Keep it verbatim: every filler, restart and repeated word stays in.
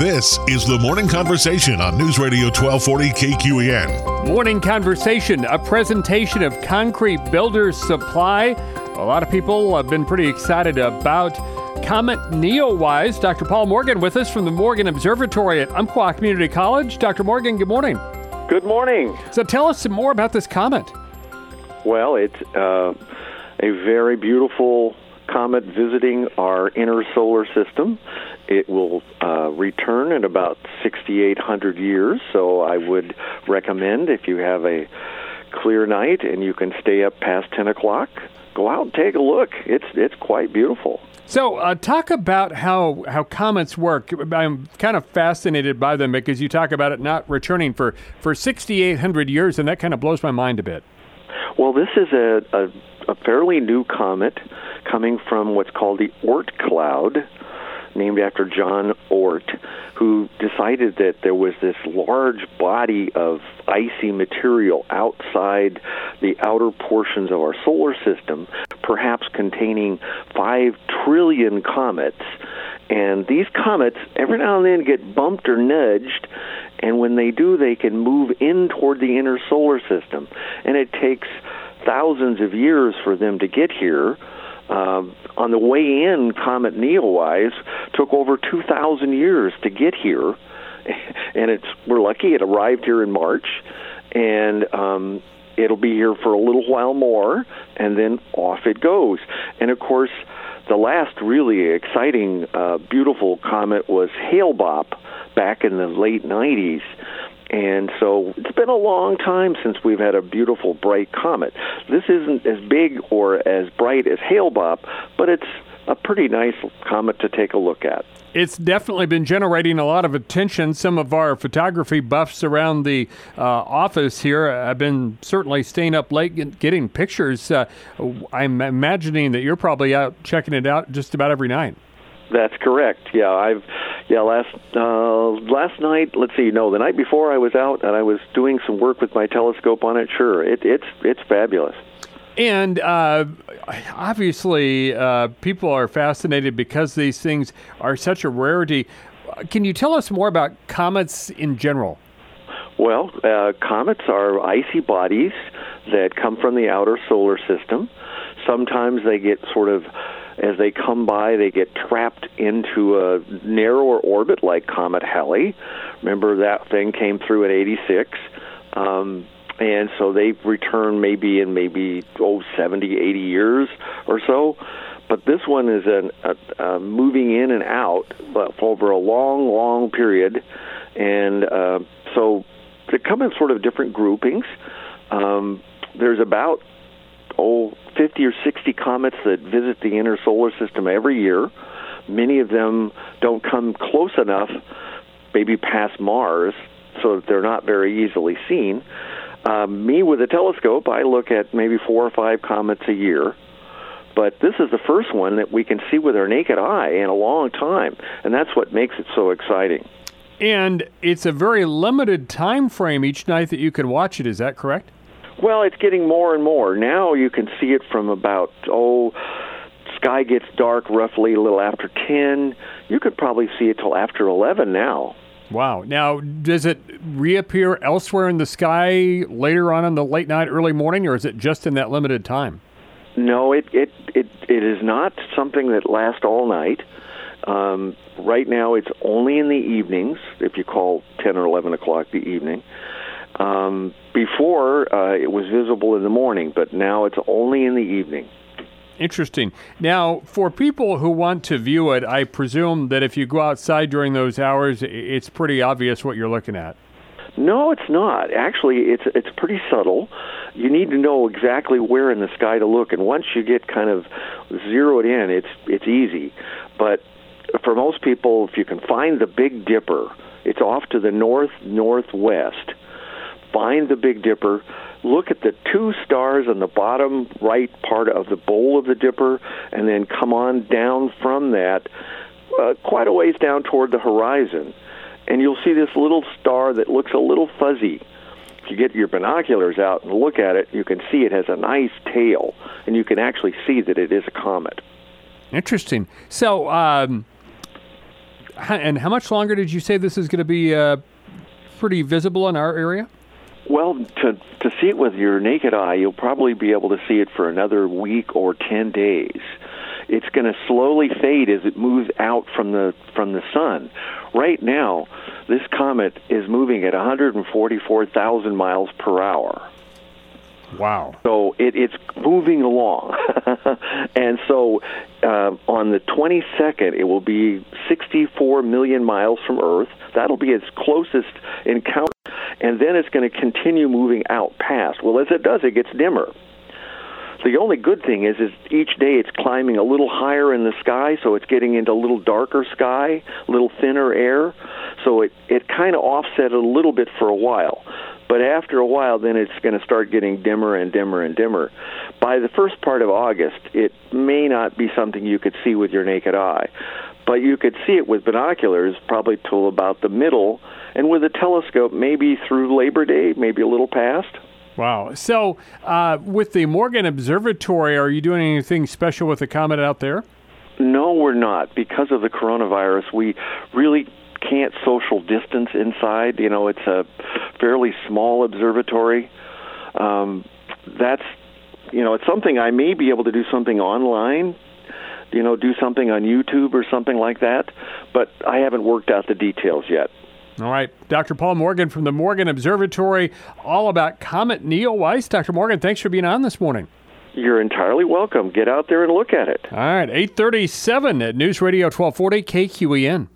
This is the Morning Conversation on News Radio twelve forty K Q E N. Morning Conversation, a presentation of Concrete Builders Supply. A lot of people have been pretty excited about Comet Neowise. Doctor Paul Morgan with us from the Morgan Observatory at Umpqua Community College. Doctor Morgan, good morning. Good morning. So tell us some more about this comet. Well, it's uh, a very beautiful comet visiting our inner solar system. It will uh, return in about sixty-eight hundred years, so I would recommend if you have a clear night and you can stay up past ten o'clock, go out and take a look. It's it's quite beautiful. So uh, talk about how, how comets work. I'm kind of fascinated by them because you talk about it not returning for, for sixty-eight hundred years, and that kind of blows my mind a bit. Well, this is a, a, a fairly new comet coming from what's called the Oort cloud, named after John Oort, who decided that there was this large body of icy material outside the outer portions of our solar system, perhaps containing five trillion comets. And these comets, every now and then, get bumped or nudged, and when they do, they can move in toward the inner solar system. And it takes thousands of years for them to get here. Uh, on the way in, Comet Neowise took over two thousand years to get here, and it's we're lucky it arrived here in March, and um, it'll be here for a little while more, and then off it goes. And of course, the last really exciting, uh, beautiful comet was Hale-Bopp back in the late nineties. And so it's been a long time since we've had a beautiful, bright comet. This isn't as big or as bright as Hale-Bopp, but it's a pretty nice comet to take a look at. It's definitely been generating a lot of attention. Some of our photography buffs around the uh, office here have been certainly staying up late get, getting pictures. Uh, I'm imagining that you're probably out checking it out just about every night. That's correct. Yeah, I've yeah last uh, last night. Let's see. No, the night before I was out and I was doing some work with my telescope on it. Sure, it, it's it's fabulous. And uh, obviously, uh, people are fascinated because these things are such a rarity. Can you tell us more about comets in general? Well, uh, comets are icy bodies that come from the outer solar system. Sometimes they get sort of As they come by, they get trapped into a narrower orbit like Comet Halley. Remember that thing came through at eighty-six. Um, and so they return maybe in maybe, oh, seventy, eighty years or so. But this one is an, a, a moving in and out but over a long, long period. And uh, so they come in sort of different groupings. Um, there's about oh, fifty or sixty comets that visit the inner solar system every year. Many of them don't come close enough, maybe past Mars, so that they're not very easily seen. Um, me, with a telescope, I look at maybe four or five comets a year. But this is the first one that we can see with our naked eye in a long time, and that's what makes it so exciting. And it's a very limited time frame each night that you can watch it. Is that correct? Well, it's getting more and more. Now you can see it from about, oh, sky gets dark roughly a little after ten. You could probably see it till after eleven now. Wow. Now, does it reappear elsewhere in the sky later on in the late night, early morning, or is it just in that limited time? No, it it, it, it is not something that lasts all night. Um, right now it's only in the evenings, if you call ten or eleven o'clock the evening. Um, before, uh, it was visible in the morning, but now it's only in the evening. Interesting. Now, for people who want to view it, I presume that if you go outside during those hours, it's pretty obvious what you're looking at. No, it's not. Actually, it's it's pretty subtle. You need to know exactly where in the sky to look, and once you get kind of zeroed in, it's it's easy. But for most people, if you can find the Big Dipper, it's off to the north-northwest. Find the Big Dipper, look at the two stars on the bottom right part of the bowl of the Dipper, and then come on down from that uh, quite a ways down toward the horizon. And you'll see this little star that looks a little fuzzy. If you get your binoculars out and look at it, you can see it has a nice tail, and you can actually see that it is a comet. Interesting. So, um, And how much longer did you say this is going to be uh, pretty visible in our area? Well, to to see it with your naked eye, you'll probably be able to see it for another week or ten days. It's going to slowly fade as it moves out from the from the sun. Right now, this comet is moving at one hundred forty-four thousand miles per hour. Wow. So it, it's moving along. And so uh, on the twenty-second, it will be sixty-four million miles from Earth. That'll be its closest encounter. And then it's going to continue moving out past. Well, as it does, it gets dimmer. The only good thing is, is each day it's climbing a little higher in the sky, so it's getting into a little darker sky, a little thinner air. So it, it kind of offset it a little bit for a while. But after a while, then it's going to start getting dimmer and dimmer and dimmer. By the first part of August, it may not be something you could see with your naked eye. But you could see it with binoculars probably till about the middle, and with a telescope maybe through Labor Day, maybe a little past. Wow. So uh, with the Morgan Observatory, are you doing anything special with the comet out there? No, we're not. Because of the coronavirus, we really can't social distance inside. You know, it's a fairly small observatory. Um, that's, you know, it's something I may be able to do something online, you know, do something on YouTube or something like that, but I haven't worked out the details yet. All right. Doctor Paul Morgan from the Morgan Observatory, all about Comet Neowise. Doctor Morgan, thanks for being on this morning. You're entirely welcome. Get out there and look at it. All right. eight thirty-seven at News Radio twelve forty K Q E N.